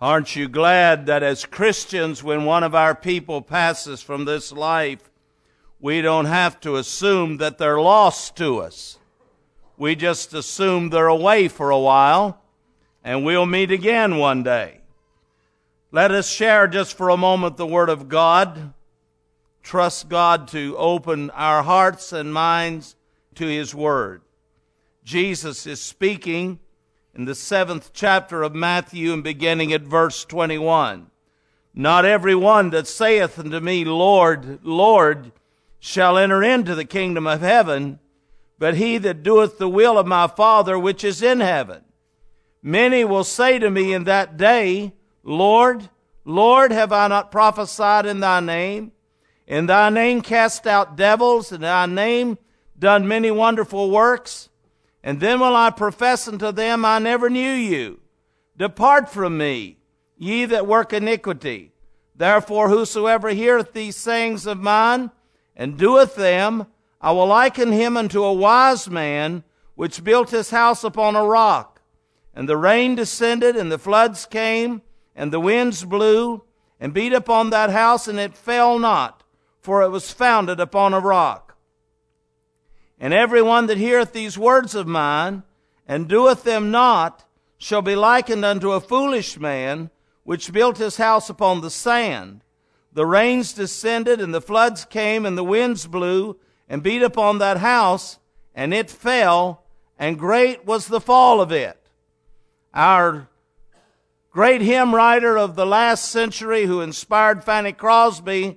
Aren't you glad that as Christians, when one of our people passes from this life, we don't have to assume that they're lost to us. We just assume they're away for a while, and we'll meet again one day. Let us share just for a moment the Word of God. Trust God to open our hearts and minds to His Word. Jesus is speaking in the 7th chapter of Matthew and beginning at verse 21. Not every one that saith unto me, Lord, Lord, shall enter into the kingdom of heaven, but he that doeth the will of my Father which is in heaven. Many will say to me in that day, Lord, Lord, have I not prophesied in thy name? In thy name cast out devils, in thy name done many wonderful works? And then will I profess unto them, I never knew you. Depart from me, ye that work iniquity. Therefore whosoever heareth these sayings of mine, and doeth them, I will liken him unto a wise man, which built his house upon a rock. And the rain descended, and the floods came, and the winds blew, and beat upon that house, and it fell not, for it was founded upon a rock. And every one that heareth these words of mine, and doeth them not, shall be likened unto a foolish man, which built his house upon the sand. The rains descended, and the floods came, and the winds blew, and beat upon that house, and it fell, and great was the fall of it. Our great hymn writer of the last century, who inspired Fanny Crosby,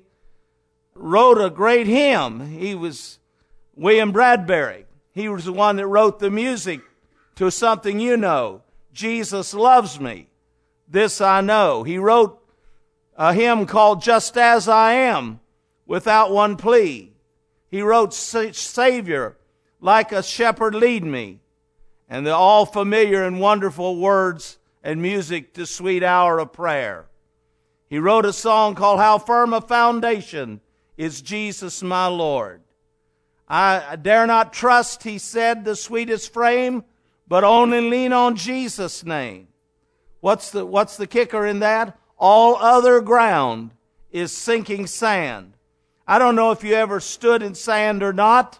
wrote a great hymn. He was William Bradbury. He was the one that wrote the music to something you know, Jesus Loves Me. This I know. He wrote a hymn called Just As I Am, without one plea. He wrote Savior, like a shepherd lead me, and the all familiar and wonderful words and music to Sweet Hour of Prayer. He wrote a song called How Firm a Foundation is Jesus My Lord. I dare not trust, he said, the sweetest frame, but only lean on Jesus' name. What's the kicker in that? All other ground is sinking sand. I don't know if you ever stood in sand or not,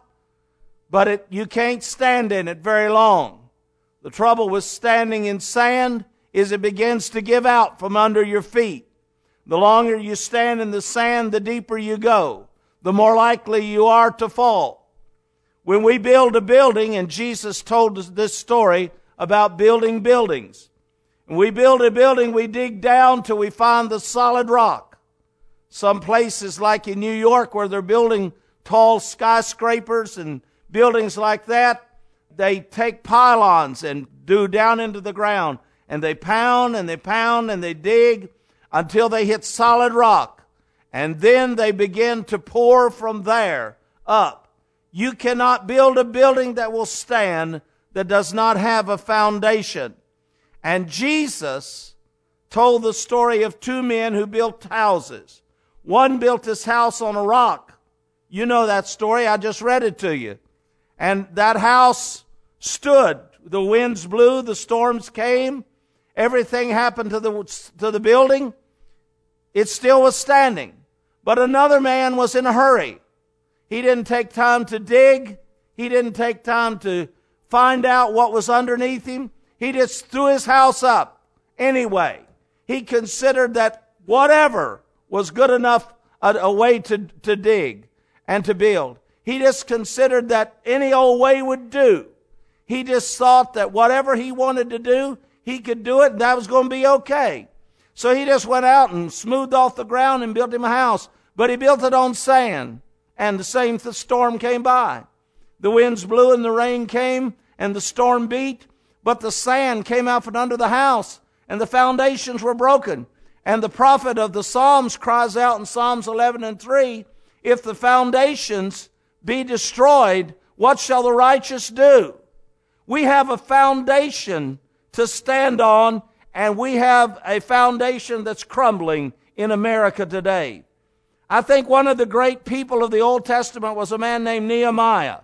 but you can't stand in it very long. The trouble with standing in sand is it begins to give out from under your feet. The longer you stand in the sand, the deeper you go, the more likely you are to fall. When we build a building, and Jesus told us this story about building buildings. When we build a building, we dig down till we find the solid rock. Some places like in New York where they're building tall skyscrapers and buildings like that, they take pylons and do down into the ground, and they pound and they pound and they dig until they hit solid rock. And then they begin to pour from there up. You cannot build a building that will stand that does not have a foundation. And Jesus told the story of two men who built houses. One built his house on a rock. You know that story. I just read it to you. And that house stood. The winds blew, the storms came, everything happened to the building. It still was standing. But another man was in a hurry. He didn't take time to dig. He didn't take time to find out what was underneath him. He just threw his house up anyway. He considered that whatever was good enough a way to dig and to build. He just considered that any old way would do. He just thought that whatever he wanted to do, he could do it, and that was going to be okay. So he just went out and smoothed off the ground and built him a house. But he built it on sand, and the same storm came by. The winds blew and the rain came and the storm beat, but the sand came out from under the house and the foundations were broken. And the prophet of the Psalms cries out in Psalms 11:3, if the foundations be destroyed, what shall the righteous do? We have a foundation to stand on, and we have a foundation that's crumbling in America today. I think one of the great people of the Old Testament was a man named Nehemiah.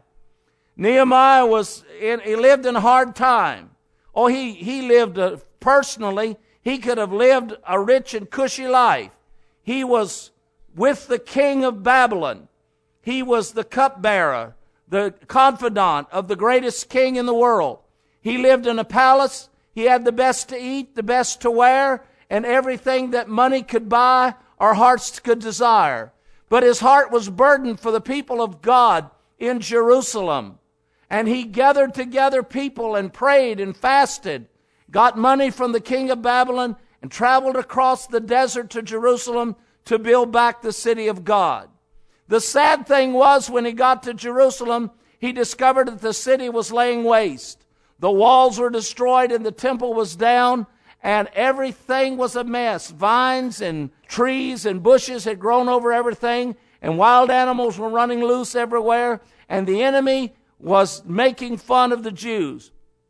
Nehemiah he lived in a hard time. Oh, he lived personally, He could have lived a rich and cushy life. He was with the king of Babylon. He was the cupbearer, the confidant of the greatest king in the world. He lived in a palace. He had the best to eat, the best to wear, and everything that money could buy or hearts could desire. But his heart was burdened for the people of God in Jerusalem. And he gathered together people and prayed and fasted, got money from the king of Babylon, and traveled across the desert to Jerusalem to build back the city of God. The sad thing was, when he got to Jerusalem, he discovered that the city was laying waste. The walls were destroyed and the temple was down, and everything was a mess. Vines and trees and bushes had grown over everything, and wild animals were running loose everywhere, and the enemy was making fun of the Jews.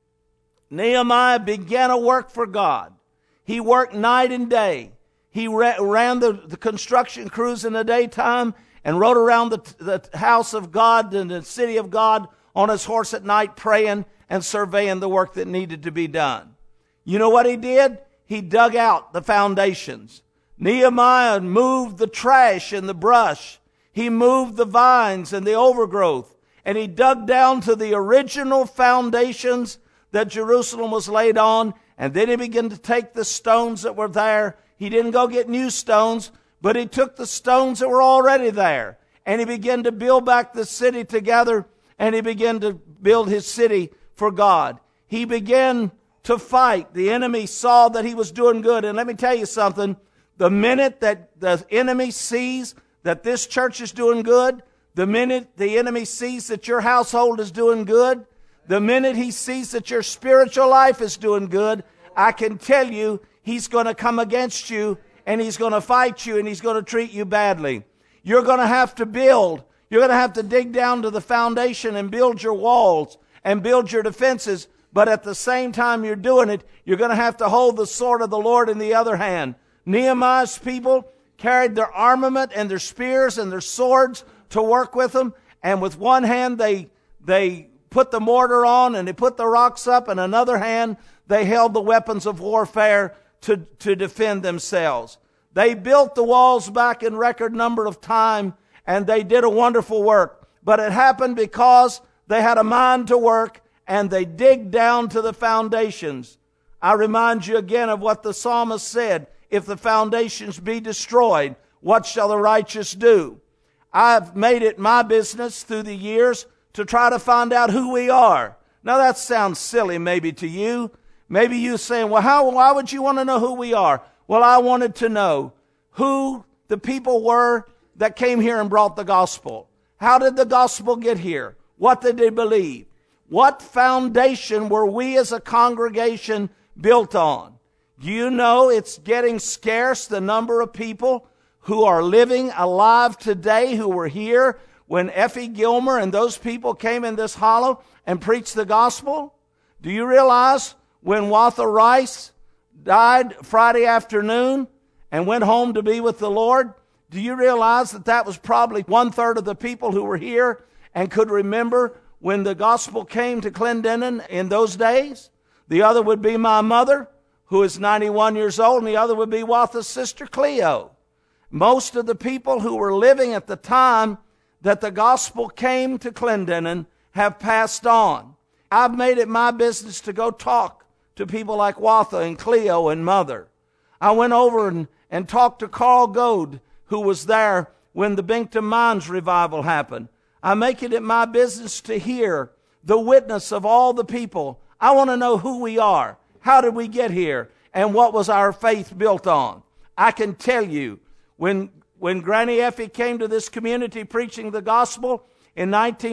Nehemiah began a work for God. He worked night and day. He ran the construction crews in the daytime and rode around the house of God and the city of God on his horse at night, praying and surveying the work that needed to be done. You know what he did? He dug out the foundations. Nehemiah moved the trash and the brush. He moved the vines and the overgrowth. And he dug down to the original foundations that Jerusalem was laid on. And then he began to take the stones that were there. He didn't go get new stones, but he took the stones that were already there. And he began to build back the city together. And he began to build his city for God. He began to fight. The enemy saw that he was doing good. And let me tell you something. The minute that the enemy sees that this church is doing good, the minute the enemy sees that your household is doing good, the minute he sees that your spiritual life is doing good, I can tell you he's going to come against you and he's going to fight you and he's going to treat you badly. You're going to have to build. You're going to have to dig down to the foundation and build your walls and build your defenses. But at the same time you're doing it, you're going to have to hold the sword of the Lord in the other hand. Nehemiah's people carried their armament and their spears and their swords to work with them. And with one hand they put the mortar on and they put the rocks up, and another hand they held the weapons of warfare to defend themselves. They built the walls back in record number of time, and they did a wonderful work. But it happened because they had a mind to work and they dig down to the foundations. I remind you again of what the psalmist said. If the foundations be destroyed, what shall the righteous do? I've made it my business through the years to try to find out who we are. Now that sounds silly maybe to you. Maybe you saying, well, why would you want to know who we are? Well, I wanted to know who the people were that came here and brought the gospel. How did the gospel get here? What did they believe? What foundation were we as a congregation built on? You know, it's getting scarce, the number of people who are living alive today who were here when Effie Gilmer and those people came in this hollow and preached the gospel. Do you realize when Watha Rice died Friday afternoon and went home to be with the Lord, do you realize that was probably 1/3 of the people who were here and could remember when the gospel came to Clendenin in those days? The other would be my mother, who is 91 years old, and the other would be Watha's sister Cleo. Most of the people who were living at the time that the gospel came to Clendenin have passed on. I've made it my business to go talk to people like Watha and Cleo and Mother. I went over and talked to Carl Goad, who was there when the Binkton Mines revival happened. I make it my business to hear the witness of all the people. I want to know who we are. How did we get here? And what was our faith built on? I can tell you, when Granny Effie came to this community preaching the gospel in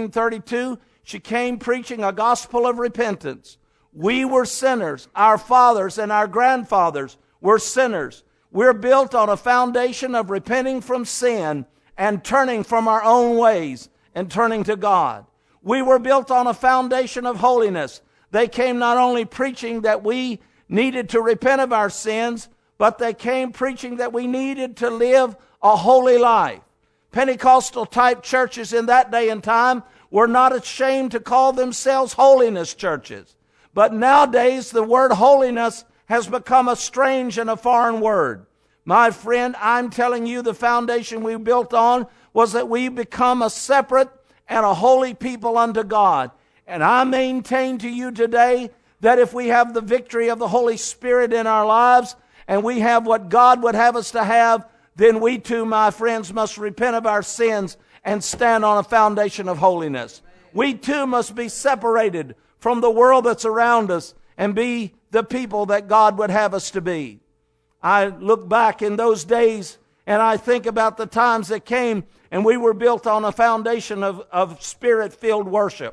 1932, she came preaching a gospel of repentance. We were sinners. Our fathers and our grandfathers were sinners. We're built on a foundation of repenting from sin and turning from our own ways and turning to God. We were built on a foundation of holiness. They came not only preaching that we needed to repent of our sins, but they came preaching that we needed to live a holy life. Pentecostal type churches in that day and time were not ashamed to call themselves holiness churches. But nowadays the word holiness has become a strange and a foreign word. My friend, I'm telling you, the foundation we built on was that we become a separate and a holy people unto God. And I maintain to you today that if we have the victory of the Holy Spirit in our lives, and we have what God would have us to have, then we too, my friends, must repent of our sins and stand on a foundation of holiness. We too must be separated from the world that's around us and be the people that God would have us to be. I look back in those days and I think about the times that came and we were built on a foundation of Spirit-filled worship.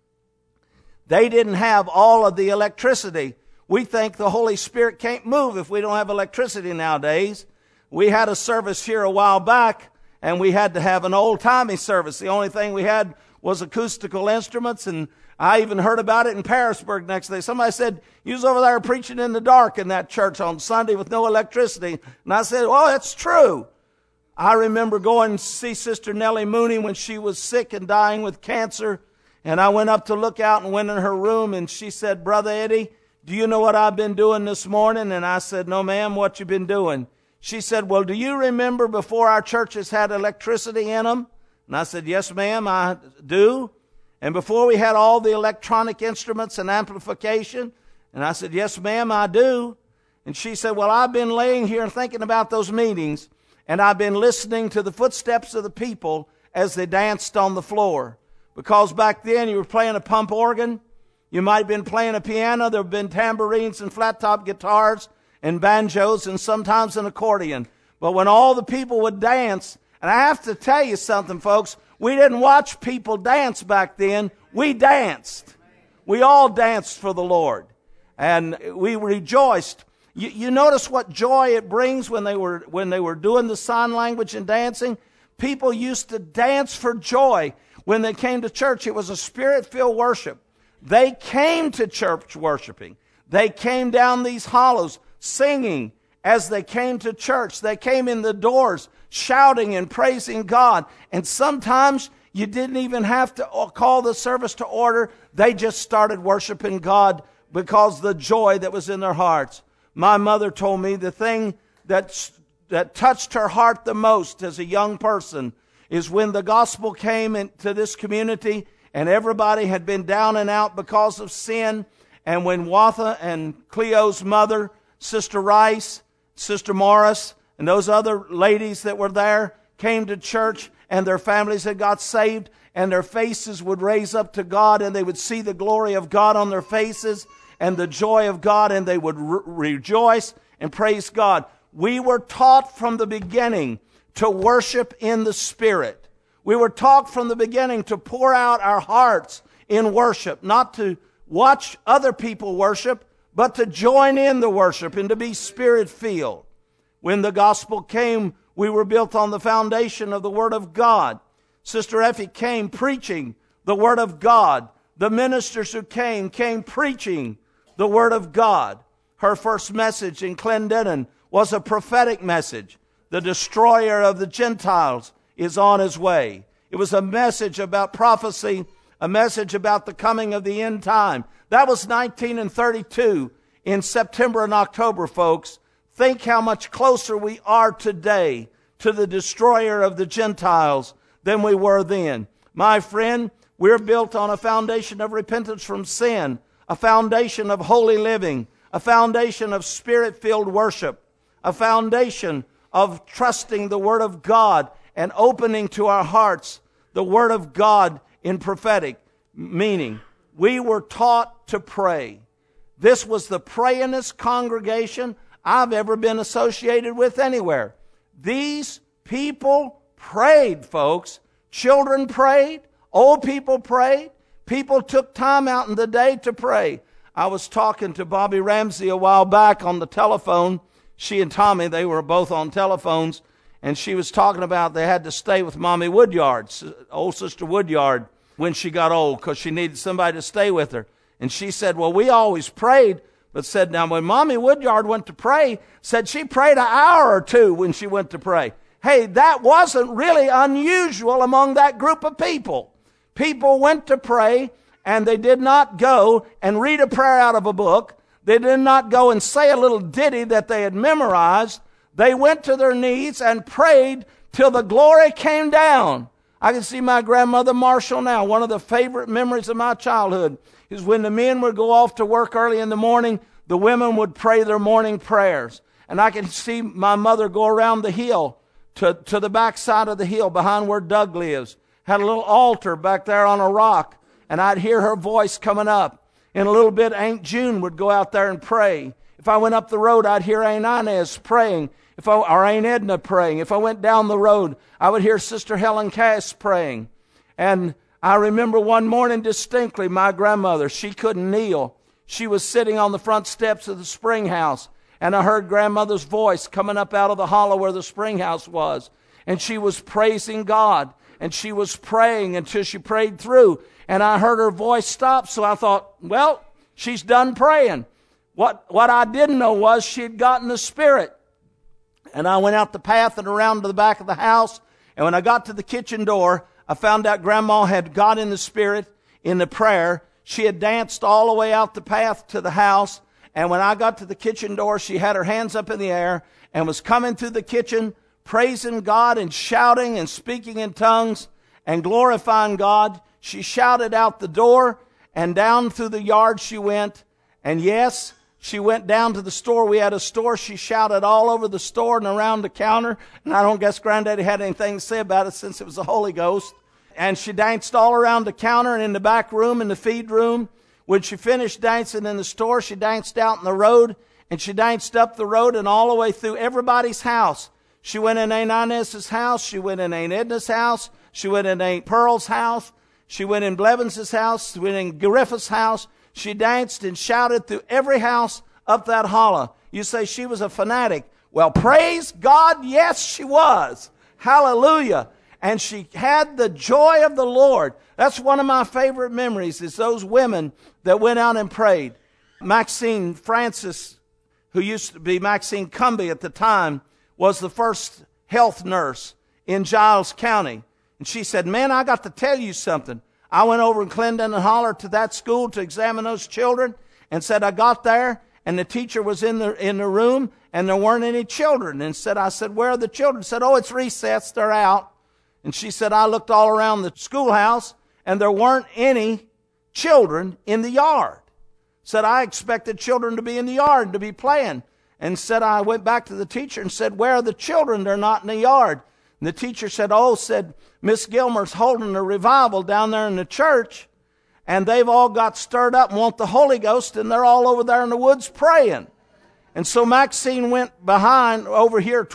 They didn't have all of the electricity. We think the Holy Spirit can't move if we don't have electricity nowadays. We had a service here a while back, and we had to have an old-timey service. The only thing we had was acoustical instruments, and I even heard about it in Parisburg next day. Somebody said, you was over there preaching in the dark in that church on Sunday with no electricity. And I said, well, that's true. I remember going to see Sister Nellie Mooney when she was sick and dying with cancer, and I went up to look out and went in her room, and she said, Brother Eddie, do you know what I've been doing this morning? And I said, no, ma'am, what you been doing? She said, well, do you remember before our churches had electricity in them? And I said, yes, ma'am, I do. And before we had all the electronic instruments and amplification? And I said, yes, ma'am, I do. And she said, well, I've been laying here and thinking about those meetings, and I've been listening to the footsteps of the people as they danced on the floor. Because back then you were playing a pump organ, you might have been playing a piano, there have been tambourines and flat-top guitars and banjos and sometimes an accordion. But when all the people would dance, and I have to tell you something, folks, we didn't watch people dance back then. We danced. We all danced for the Lord. And we rejoiced. You notice what joy it brings when they were doing the sign language and dancing? People used to dance for joy when they came to church. It was a Spirit-filled worship. They came to church worshiping. They came down these hollows singing as they came to church. They came in the doors shouting and praising God. And sometimes you didn't even have to call the service to order. They just started worshiping God because the joy that was in their hearts. My mother told me the thing that touched her heart the most as a young person is when the gospel came into this community and everybody had been down and out because of sin. And when Watha and Cleo's mother, Sister Rice, Sister Morris, and those other ladies that were there came to church and their families had got saved and their faces would raise up to God and they would see the glory of God on their faces and the joy of God and they would rejoice and praise God. We were taught from the beginning to worship in the Spirit. We were taught from the beginning to pour out our hearts in worship, not to watch other people worship, but to join in the worship and to be Spirit-filled. When the gospel came, we were built on the foundation of the Word of God. Sister Effie came preaching the Word of God. The ministers who came preaching the Word of God. Her first message in Clendenin was a prophetic message. The destroyer of the Gentiles is on his way. It was a message about prophecy, a message about the coming of the end time. That was 1932 in September and October, folks. Think how much closer we are today to the destroyer of the Gentiles than we were then. My friend, we're built on a foundation of repentance from sin, a foundation of holy living, a foundation of Spirit-filled worship, a foundation of trusting the Word of God and opening to our hearts the Word of God in prophetic meaning. We were taught to pray. This was the prayingest congregation I've ever been associated with anywhere. These people prayed, folks. Children prayed. Old people prayed. People took time out in the day to pray. I was talking to Bobby Ramsey a while back on the telephone. She and Tommy, they were both on telephones, and she was talking about they had to stay with Mommy Woodyard, old Sister Woodyard, when she got old because she needed somebody to stay with her. And she said, well, we always prayed, but said, now when Mommy Woodyard went to pray, said she prayed an hour or two when she went to pray. Hey, that wasn't really unusual among that group of people. People went to pray, and they did not go and read a prayer out of a book. They did not go and say a little ditty that they had memorized. They went to their knees and prayed till the glory came down. I can see my grandmother Marshall now. One of the favorite memories of my childhood is when the men would go off to work early in the morning, the women would pray their morning prayers. And I can see my mother go around the hill to the back side of the hill behind where Doug lives. Had a little altar back there on a rock, and I'd hear her voice coming up. In a little bit, Aunt June would go out there and pray. If I went up the road, I'd hear Aunt Inez praying, or Aunt Edna praying. If I went down the road, I would hear Sister Helen Cass praying. And I remember one morning distinctly, my grandmother, she couldn't kneel. She was sitting on the front steps of the spring house, and I heard grandmother's voice coming up out of the hollow where the spring house was. And she was praising God, and she was praying until she prayed through. And I heard her voice stop, so I thought, well, she's done praying. What I didn't know was she had gotten the Spirit. And I went out the path and around to the back of the house, and when I got to the kitchen door, I found out Grandma had got in the Spirit in the prayer. She had danced all the way out the path to the house, and when I got to the kitchen door, she had her hands up in the air and was coming through the kitchen, praising God and shouting and speaking in tongues and glorifying God. She shouted out the door, and down through the yard she went. And yes, she went down to the store. We had a store. She shouted all over the store and around the counter. And I don't guess Granddaddy had anything to say about it since it was the Holy Ghost. And she danced all around the counter and in the back room, in the feed room. When she finished dancing in the store, she danced out in the road. And she danced up the road and all the way through everybody's house. She went in Aunt Inez's house. She went in Aunt Edna's house. She went in Aunt Pearl's house. She went in Blevins' house. She went in Griffith's house. She danced and shouted through every house up that hollow. You say she was a fanatic. Well, praise God, yes, she was. Hallelujah. And she had the joy of the Lord. That's one of my favorite memories, is those women that went out and prayed. Maxine Francis, who used to be Maxine Cumby at the time, was the first health nurse in Giles County. And she said, man, I got to tell you something. I went over in Clendon and Holler to that school to examine those children, and said I got there and the teacher was in the room and there weren't any children. And I said, where are the children? Said, oh, it's recess, they're out. And she said, I looked all around the schoolhouse and there weren't any children in the yard. Said, I expected children to be in the yard to be playing. And said, I went back to the teacher and said, where are the children? They're not in the yard. And the teacher said, Miss Gilmer's holding a revival down there in the church, and they've all got stirred up and want the Holy Ghost, and they're all over there in the woods praying. And so Maxine went behind over here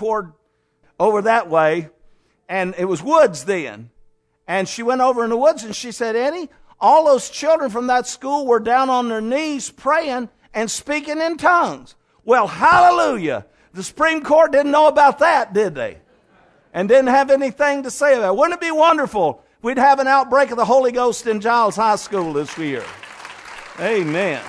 over that way, and it was woods then. And she went over in the woods and she said, Eddie, all those children from that school were down on their knees praying and speaking in tongues. Well, hallelujah. The Supreme Court didn't know about that, did they? And didn't have anything to say about it. Wouldn't it be wonderful if we'd have an outbreak of the Holy Ghost in Giles High School this year? Amen.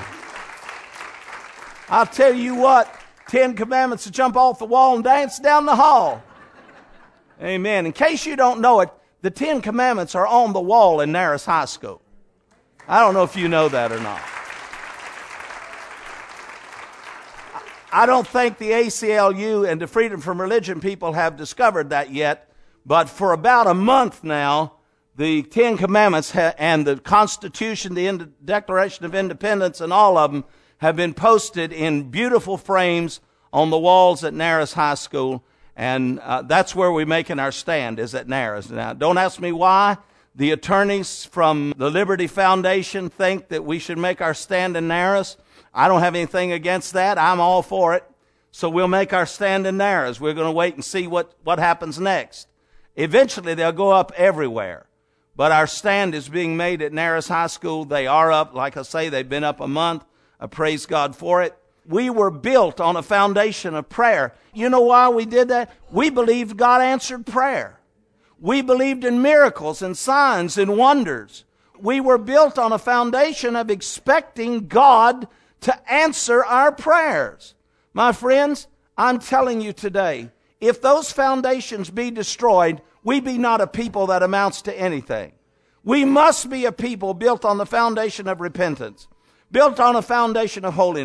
I'll tell you what, 10 Commandments to jump off the wall and dance down the hall. Amen. In case you don't know it, the 10 Commandments are on the wall in Naris High School. I don't know if you know that or not. I don't think the ACLU and the Freedom from Religion people have discovered that yet, but for about a month now, the 10 Commandments and the Constitution, the Declaration of Independence, and all of them have been posted in beautiful frames on the walls at Naris High School, and that's where we're making our stand, is at Naris. Now, don't ask me why. The attorneys from the Liberty Foundation think that we should make our stand in Naris. I don't have anything against that. I'm all for it. So we'll make our stand in Naris. We're going to wait and see what happens next. Eventually, they'll go up everywhere. But our stand is being made at Naris High School. They are up. Like I say, they've been up a month. I praise God for it. We were built on a foundation of prayer. You know why we did that? We believed God answered prayer. We believed in miracles and signs and wonders. We were built on a foundation of expecting God to answer our prayers. My friends, I'm telling you today, if those foundations be destroyed, we be not a people that amounts to anything. We must be a people built on the foundation of repentance, built on a foundation of holiness.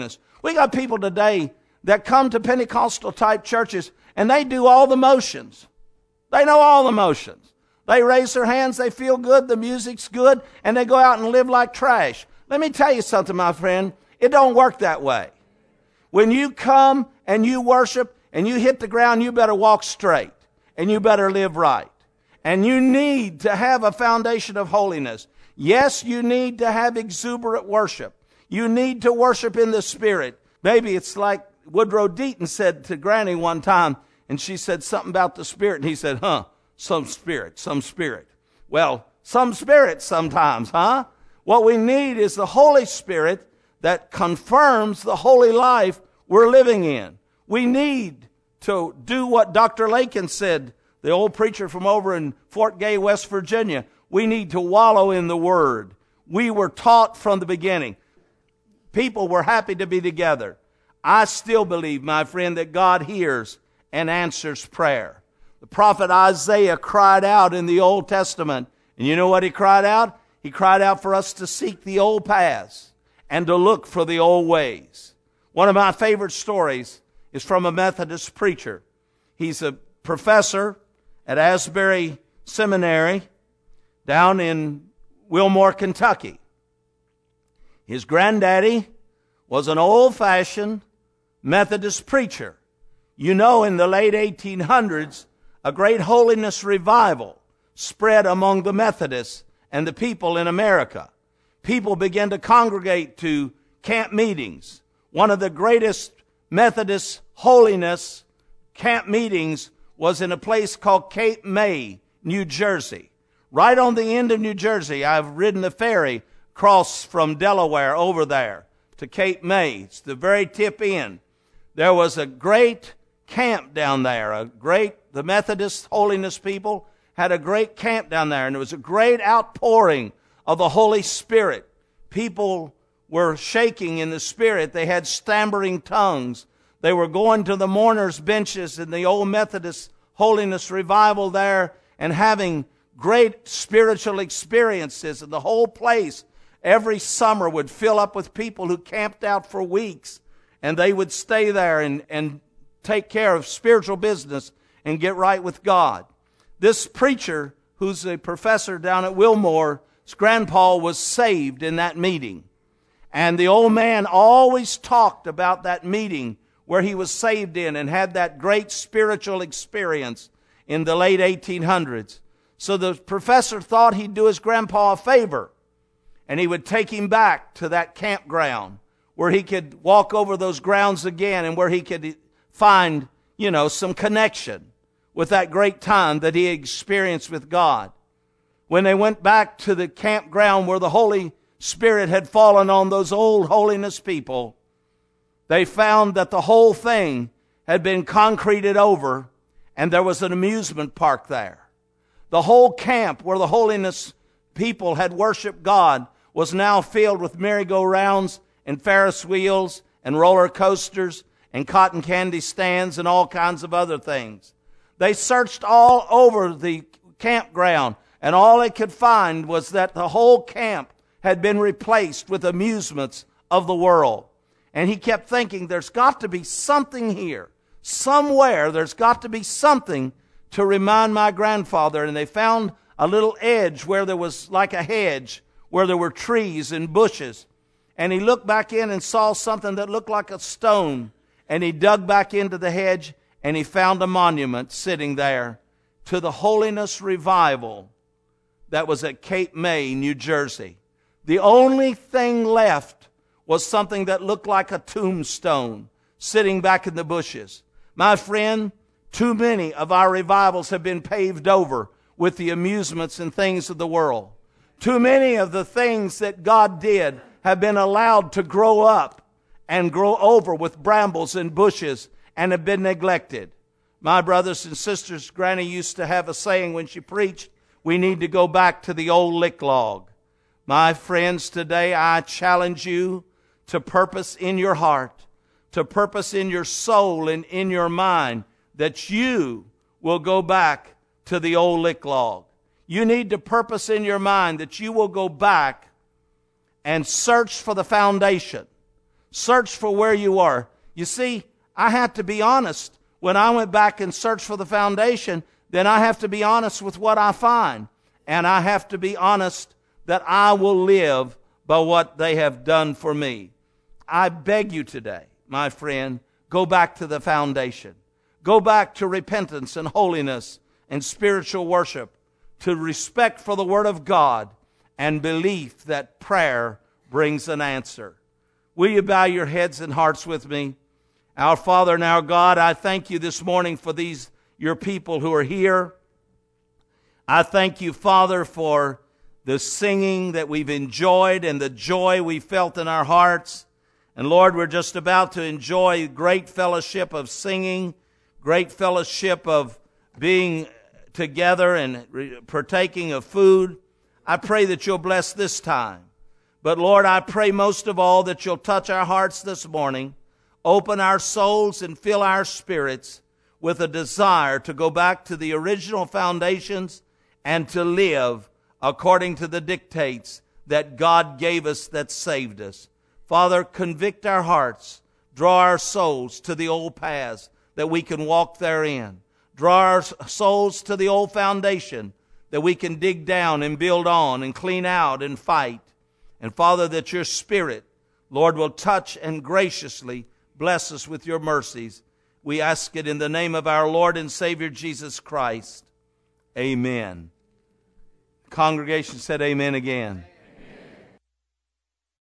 We got people today that come to Pentecostal type churches and they do all the motions. They know all the motions. They raise their hands, they feel good, the music's good, and they go out and live like trash. Let me tell you something, my friend. It don't work that way. When you come and you worship and you hit the ground, you better walk straight and you better live right. And you need to have a foundation of holiness. Yes, you need to have exuberant worship. You need to worship in the Spirit. Maybe it's like Woodrow Deaton said to Granny one time, and she said something about the Spirit, and he said, some Spirit, some Spirit. Well, some Spirit sometimes, huh? What we need is the Holy Spirit that confirms the holy life we're living in. We need to do what Dr. Lakin said, the old preacher from over in Fort Gay, West Virginia. We need to wallow in the Word. We were taught from the beginning. People were happy to be together. I still believe, my friend, that God hears and answers prayer. The prophet Isaiah cried out in the Old Testament. And you know what he cried out? He cried out for us to seek the old paths and to look for the old ways. One of my favorite stories is from a Methodist preacher. He's a professor at Asbury Seminary down in Wilmore, Kentucky. His granddaddy was an old-fashioned Methodist preacher. You know, in the late 1800s, a great holiness revival spread among the Methodists and the people in America. People began to congregate to camp meetings. One of the greatest Methodist holiness camp meetings was in a place called Cape May, New Jersey. Right on the end of New Jersey, I've ridden the ferry across from Delaware over there to Cape May. It's the very tip end. There was a great camp down there. The Methodist holiness people had a great camp down there, and there was a great outpouring of the Holy Spirit. People were shaking in the Spirit. They had stammering tongues. They were going to the mourners' benches in the old Methodist holiness revival there and having great spiritual experiences. And the whole place every summer would fill up with people who camped out for weeks, and they would stay there and take care of spiritual business and get right with God. This preacher, who's a professor down at Wilmore, his grandpa was saved in that meeting. And the old man always talked about that meeting where he was saved in and had that great spiritual experience in the late 1800s. So the professor thought he'd do his grandpa a favor, and he would take him back to that campground where he could walk over those grounds again and where he could find, some connection with that great time that he experienced with God. When they went back to the campground where the Holy Spirit had fallen on those old holiness people, they found that the whole thing had been concreted over and there was an amusement park there. The whole camp where the holiness people had worshiped God was now filled with merry-go-rounds and Ferris wheels and roller coasters and cotton candy stands and all kinds of other things. They searched all over the campground, and all they could find was that the whole camp had been replaced with amusements of the world. And he kept thinking, there's got to be something here. Somewhere there's got to be something to remind my grandfather. And they found a little edge where there was like a hedge, where there were trees and bushes. And he looked back in and saw something that looked like a stone. And he dug back into the hedge, and he found a monument sitting there to the holiness revival that was at Cape May, New Jersey. The only thing left was something that looked like a tombstone sitting back in the bushes. My friend, too many of our revivals have been paved over with the amusements and things of the world. Too many of the things that God did have been allowed to grow up and grow over with brambles and bushes and have been neglected. My brothers and sisters, Granny used to have a saying when she preached, we need to go back to the old lick log. My friends, today I challenge you to purpose in your heart, to purpose in your soul and in your mind that you will go back to the old lick log. You need to purpose in your mind that you will go back and search for the foundation. Search for where you are. You see, I had to be honest. When I went back and searched for the foundation, then I have to be honest with what I find. And I have to be honest that I will live by what they have done for me. I beg you today, my friend, go back to the foundation. Go back to repentance and holiness and spiritual worship, to respect for the Word of God and belief that prayer brings an answer. Will you bow your heads and hearts with me? Our Father and our God, I thank you this morning for these, your people who are here. I thank you, Father, for the singing that we've enjoyed and the joy we felt in our hearts. And Lord, we're just about to enjoy great fellowship of singing, great fellowship of being together and partaking of food. I pray that you'll bless this time. But Lord, I pray most of all that you'll touch our hearts this morning, open our souls and fill our spirits with a desire to go back to the original foundations and to live according to the dictates that God gave us that saved us. Father, convict our hearts, draw our souls to the old paths that we can walk therein. Draw our souls to the old foundation that we can dig down and build on and clean out and fight. And Father, that your Spirit, Lord, will touch and graciously bless us with your mercies. We ask it in the name of our Lord and Savior Jesus Christ. Amen. The congregation said amen again.